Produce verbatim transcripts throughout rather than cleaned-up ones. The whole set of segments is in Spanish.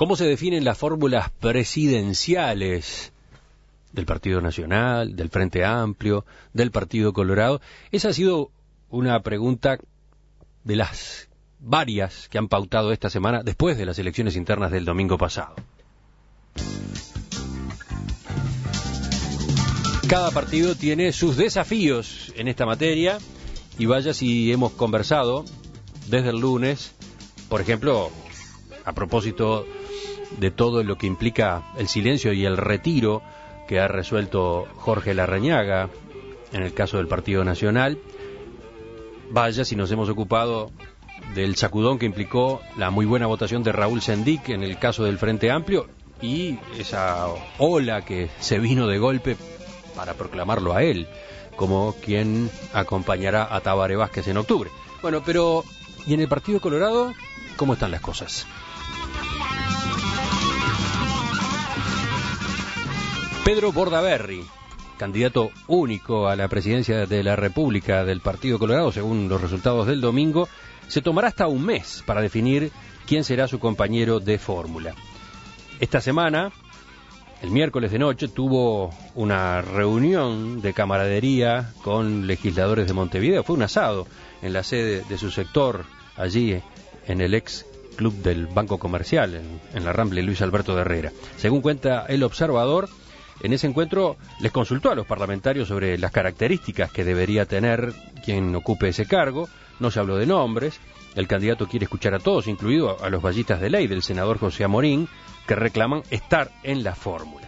¿Cómo se definen las fórmulas presidenciales del Partido Nacional, del Frente Amplio, del Partido Colorado? Esa ha sido una pregunta de las varias que han pautado esta semana después de las elecciones internas del domingo pasado. Cada partido tiene sus desafíos en esta materia y vaya si hemos conversado desde el lunes, por ejemplo, a propósito de todo lo que implica el silencio y el retiro que ha resuelto Jorge Larrañaga en el caso del Partido Nacional. Vaya si nos hemos ocupado del sacudón que implicó la muy buena votación de Raúl Sendic en el caso del Frente Amplio y esa ola que se vino de golpe para proclamarlo a él como quien acompañará a Tabaré Vázquez en octubre. Bueno, pero ¿y en el Partido Colorado cómo están las cosas? Pedro Bordaberry, candidato único a la presidencia de la República del Partido Colorado, según los resultados del domingo, se tomará hasta un mes para definir quién será su compañero de fórmula. Esta semana, el miércoles de noche, tuvo una reunión de camaradería con legisladores de Montevideo. Fue un asado en la sede de su sector, allí en el ex club del Banco Comercial, en, en la Rambla Luis Alberto de Herrera. Según cuenta El Observador, en ese encuentro les consultó a los parlamentarios sobre las características que debería tener quien ocupe ese cargo. No se habló de nombres. El candidato quiere escuchar a todos, incluido a los vallistas de ley del senador José Amorín, que reclaman estar en la fórmula.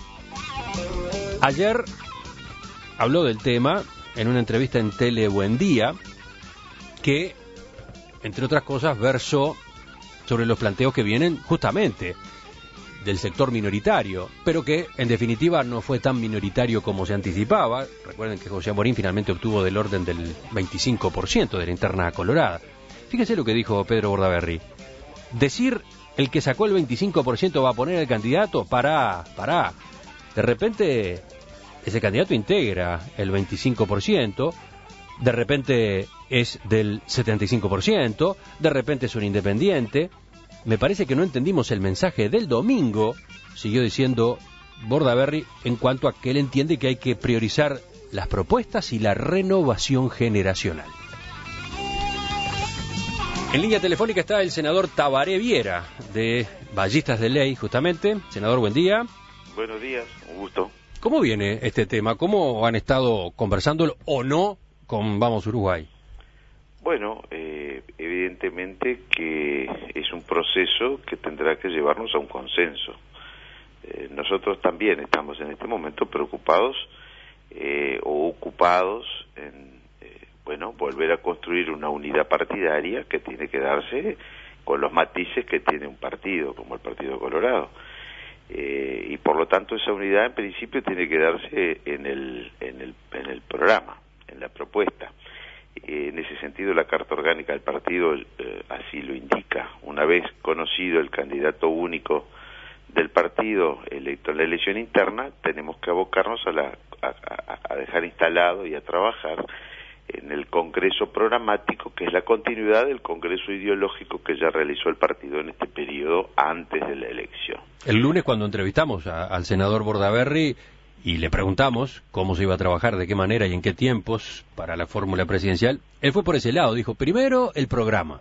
Ayer habló del tema en una entrevista en Tele Buen Día, que, entre otras cosas, versó sobre los planteos que vienen justamente del sector minoritario, pero que en definitiva no fue tan minoritario como se anticipaba. Recuerden que José Amorín finalmente obtuvo del orden del veinticinco por ciento de la interna colorada. Fíjese lo que dijo Pedro Bordaberry. Decir el que sacó el veinticinco por ciento va a poner el candidato, pará, pará. De repente ese candidato integra el veinticinco por ciento, de repente es del setenta y cinco por ciento, de repente es un independiente. Me parece que no entendimos el mensaje del domingo, siguió diciendo Bordaberry, en cuanto a que él entiende que hay que priorizar las propuestas y la renovación generacional. En línea telefónica está el senador Tabaré Viera, de Vallistas de Ley, justamente. Senador, buen día. Buenos días, un gusto. ¿Cómo viene este tema? ¿Cómo han estado conversándolo o no con Vamos Uruguay? Bueno, eh, evidentemente que es un proceso que tendrá que llevarnos a un consenso. Eh, nosotros también estamos en este momento preocupados eh, o ocupados en, eh, bueno, volver a construir una unidad partidaria que tiene que darse con los matices que tiene un partido, como el Partido Colorado. Eh, y por lo tanto esa unidad en principio tiene que darse en el, en el, en el programa, en la propuesta. En ese sentido, la Carta Orgánica del partido eh, así lo indica. Una vez conocido el candidato único del partido electo en la elección interna, tenemos que abocarnos a, la, a, a, a dejar instalado y a trabajar en el Congreso Programático, que es la continuidad del Congreso Ideológico que ya realizó el partido en este periodo antes de la elección. El lunes, cuando entrevistamos a, al senador Bordaberry y le preguntamos cómo se iba a trabajar, de qué manera y en qué tiempos para la fórmula presidencial, él fue por ese lado, dijo, primero el programa.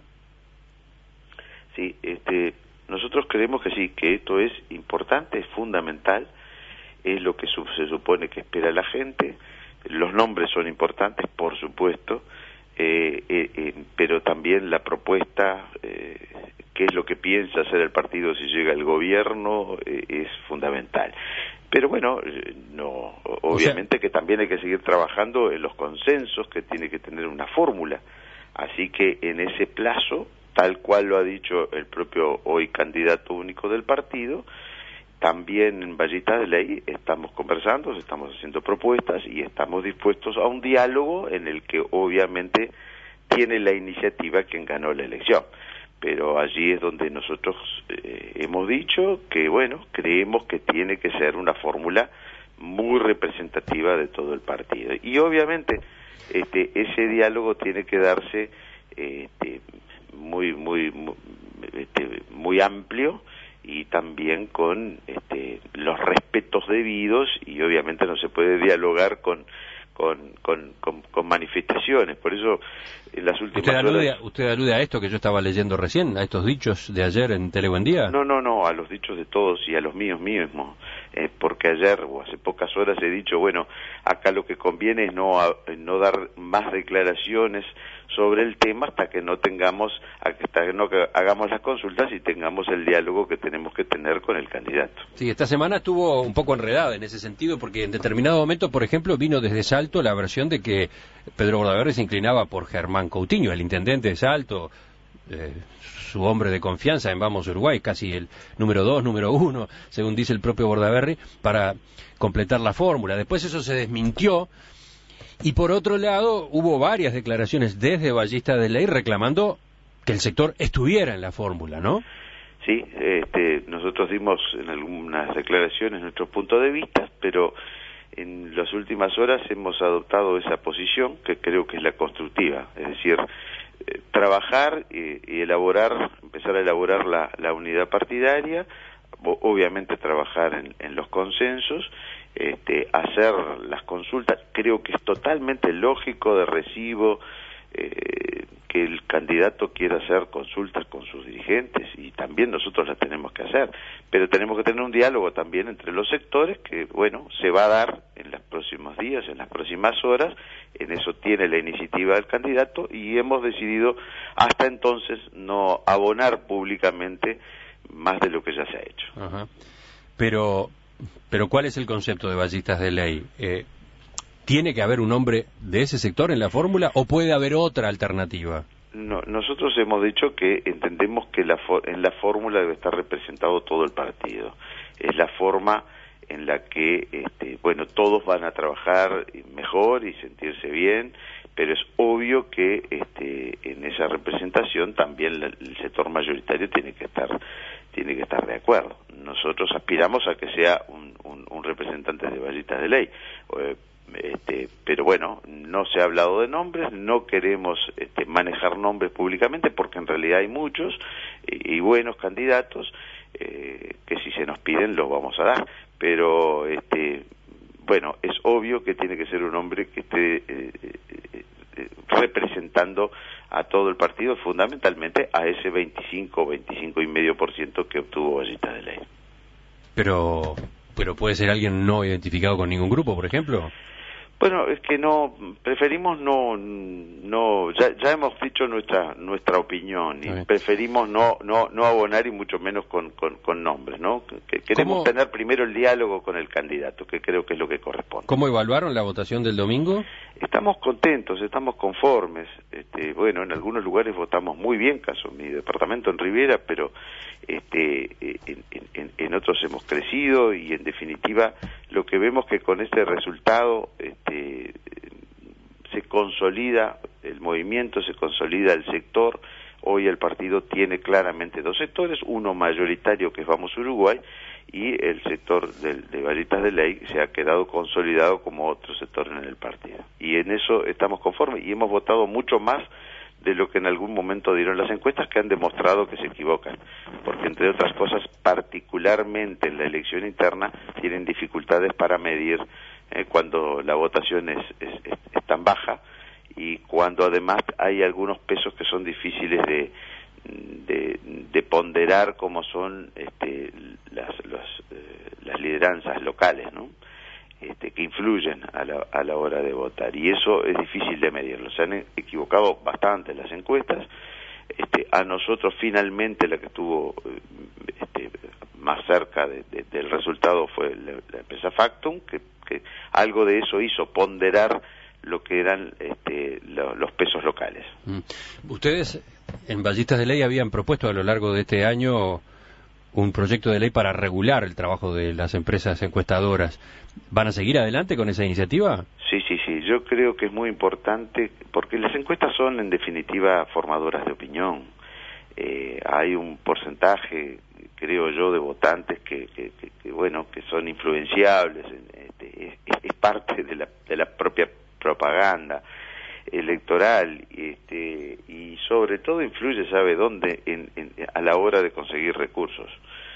Sí, este, nosotros creemos que sí, que esto es importante, es fundamental, es lo que se supone que espera la gente. Los nombres son importantes, por supuesto, eh, eh, eh, pero también la propuesta, eh, qué es lo que piensa hacer el partido si llega al gobierno, eh, es fundamental. Pero bueno, no, obviamente o sea, que también hay que seguir trabajando en los consensos, que tiene que tener una fórmula. Así que en ese plazo, tal cual lo ha dicho el propio hoy candidato único del partido, también en Vallistas de Ley estamos conversando, estamos haciendo propuestas y estamos dispuestos a un diálogo en el que obviamente tiene la iniciativa quien ganó la elección. Pero allí es donde nosotros eh, hemos dicho que, bueno, creemos que tiene que ser una fórmula muy representativa de todo el partido. Y obviamente este, ese diálogo tiene que darse este, muy, muy, muy, este, muy amplio y también con este, los respetos debidos, y obviamente no se puede dialogar con Con, con, con, con manifestaciones. Por eso en las últimas ¿Usted alude, horas... ¿Usted alude a esto que yo estaba leyendo recién, a estos dichos de ayer en Telebuendía? No, no, no, a los dichos de todos y a los míos mismos, eh, porque ayer o hace pocas horas he dicho, bueno, acá lo que conviene es no, a, no dar más declaraciones sobre el tema hasta que no tengamos, hasta que no que hagamos las consultas y tengamos el diálogo que tenemos que tener con el candidato. Sí, esta semana estuvo un poco enredada en ese sentido, porque en determinado momento, por ejemplo, vino desde Salto la versión de que Pedro Bordaberry se inclinaba por Germán Coutinho, el intendente de Salto, eh, su hombre de confianza en Vamos Uruguay, casi el número dos, número uno, según dice el propio Bordaberry, para completar la fórmula. Después eso se desmintió, y por otro lado hubo varias declaraciones desde Ballista de Ley reclamando que el sector estuviera en la fórmula, ¿no? Sí, este, nosotros dimos en algunas declaraciones nuestros puntos de vista, pero en las últimas horas hemos adoptado esa posición que creo que es la constructiva, es decir, eh, trabajar y, y elaborar, empezar a elaborar la, la unidad partidaria, obviamente trabajar en, en los consensos, este, hacer las consultas. Creo que es totalmente lógico, de recibo, eh, que el candidato quiera hacer consultas con sus dirigentes, y también nosotros las tenemos que hacer, pero tenemos que tener un diálogo también entre los sectores que, bueno, se va a dar en los próximos días, en las próximas horas. En eso tiene la iniciativa del candidato, y hemos decidido hasta entonces no abonar públicamente más de lo que ya se ha hecho. Ajá. Pero, pero ¿cuál es el concepto de Ballistas de Ley? Eh, ¿Tiene que haber un hombre de ese sector en la fórmula o puede haber otra alternativa? No, nosotros hemos dicho que entendemos que la en la fórmula debe estar representado todo el partido. Es la forma en la que, este, bueno, todos van a trabajar mejor y sentirse bien, pero es obvio que este, en esa representación también la, el sector mayoritario tiene que estar tiene que estar de acuerdo. Nosotros aspiramos a que sea un, un, un representante de Ballistas de Ley, eh, este, pero bueno, no se ha hablado de nombres, no queremos este, manejar nombres públicamente porque en realidad hay muchos y, y buenos candidatos eh, que si se nos piden los vamos a dar, pero este, bueno, es obvio que tiene que ser un hombre que esté eh, eh, eh, representando a todo el partido, fundamentalmente a ese veinticinco, veinticinco y medio por ciento que obtuvo Ballistas de Ley. Pero, pero puede ser alguien no identificado con ningún grupo, por ejemplo. Bueno, es que no, preferimos no, no, ya, ya hemos dicho nuestra nuestra opinión y preferimos no, no, no abonar y mucho menos con, con, con nombres, ¿no? Que queremos ¿Cómo? tener primero el diálogo con el candidato, que creo que es lo que corresponde. ¿Cómo evaluaron la votación del domingo? Estamos contentos, estamos conformes. Este, bueno, en algunos lugares votamos muy bien, caso mi departamento en Rivera, pero este, en, en, en otros hemos crecido y en definitiva lo que vemos que con este resultado este, se consolida el movimiento, se consolida el sector. Hoy el partido tiene claramente dos sectores, uno mayoritario que es Vamos Uruguay, y el sector de, de Ballistas de Ley se ha quedado consolidado como otro sector en el partido. Y en eso estamos conformes y hemos votado mucho más de lo que en algún momento dieron las encuestas, que han demostrado que se equivocan, porque entre otras cosas, particularmente en la elección interna, tienen dificultades para medir eh, cuando la votación es, es, es, es tan baja y cuando además hay algunos pesos que son difíciles de de, de ponderar, como son este, las, las, eh, las lideranzas locales, ¿no? Este, que influyen a la, a la hora de votar, y eso es difícil de medirlo. Se han equivocado bastante las encuestas. Este, a nosotros finalmente la que estuvo este, más cerca de, de, del resultado fue la, la empresa Factum, que, que algo de eso hizo ponderar lo que eran este, lo, los pesos locales. Ustedes en Ballistas de Ley habían propuesto a lo largo de este año un proyecto de ley para regular el trabajo de las empresas encuestadoras. ¿Van a seguir adelante con esa iniciativa? Sí, sí, sí. Yo creo que es muy importante, porque las encuestas son, en definitiva, formadoras de opinión. Eh, hay un porcentaje, creo yo, de votantes que, que, que, que bueno, que son influenciables. Este, es, es parte de la, de la propia propaganda electoral, este, y sobre todo influye, ¿sabe dónde? En, en, a la hora de conseguir recursos.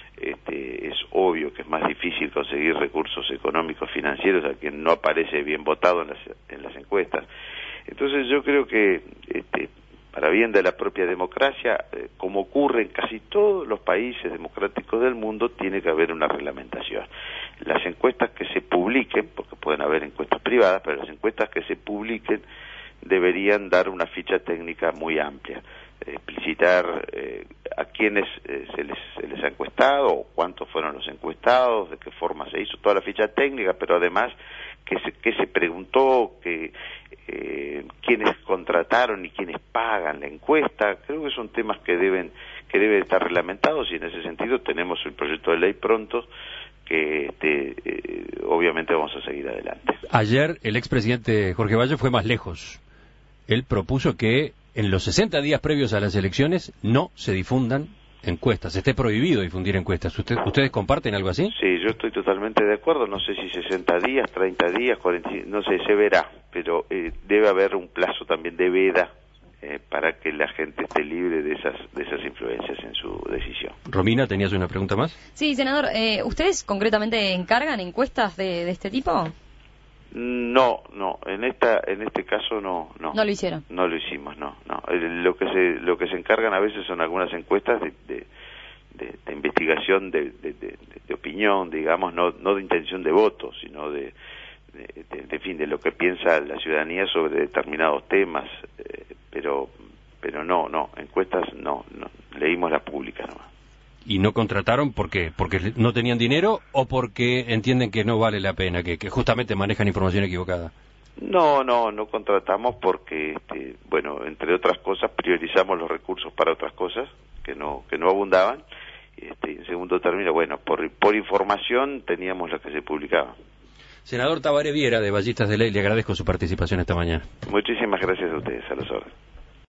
este, es obvio que es más difícil conseguir recursos económicos financieros a quien no aparece bien votado en las, en las encuestas. Entonces yo creo que este, para bien de la propia democracia, eh, como ocurre en casi todos los países democráticos del mundo, tiene que haber una reglamentación. Las encuestas que se publiquen, porque pueden haber encuestas privadas, pero las encuestas que se publiquen deberían dar una ficha técnica muy amplia, eh, explicitar eh, a quiénes eh, se, les, se les ha encuestado, cuántos fueron los encuestados, de qué forma se hizo, toda la ficha técnica, pero además qué se, qué se preguntó, que, eh, quiénes contrataron y quiénes pagan la encuesta. Creo que son temas que deben que deben estar reglamentados, y en ese sentido tenemos el proyecto de ley pronto que este, eh, obviamente vamos a seguir adelante. Ayer el expresidente Jorge Valle fue más lejos. Él propuso que en los sesenta días previos a las elecciones no se difundan encuestas, esté prohibido difundir encuestas. ¿Usted, ¿Ustedes comparten algo así? Sí, yo estoy totalmente de acuerdo. No sé si sesenta días, treinta días, cuarenta, no sé, se verá, pero eh, debe haber un plazo también de veda eh, para que la gente esté libre de esas de esas influencias en su decisión. Romina, ¿tenías una pregunta más? Sí, senador, eh, ¿ustedes concretamente encargan encuestas de, de este tipo? No, no, en esta en este caso no, no. No lo hicieron. No lo hicimos, no, no. Lo que se lo que se encargan a veces son algunas encuestas de, de, de, de investigación de, de, de, de opinión, digamos, no no de intención de voto, sino de de, de, de fin de lo que piensa la ciudadanía sobre determinados temas, eh, pero pero no, no, encuestas no, no. Leímos la pública nomás. ¿Y no contrataron porque porque no tenían dinero o porque entienden que no vale la pena, que, que justamente manejan información equivocada? No, no, no contratamos porque, este, bueno, entre otras cosas, priorizamos los recursos para otras cosas que no que no abundaban. Este, en segundo término, bueno, por, por información teníamos las que se publicaban. Senador Tabaré Viera, de Ballistas de Ley, le agradezco su participación esta mañana. Muchísimas gracias a ustedes, a los órdenes.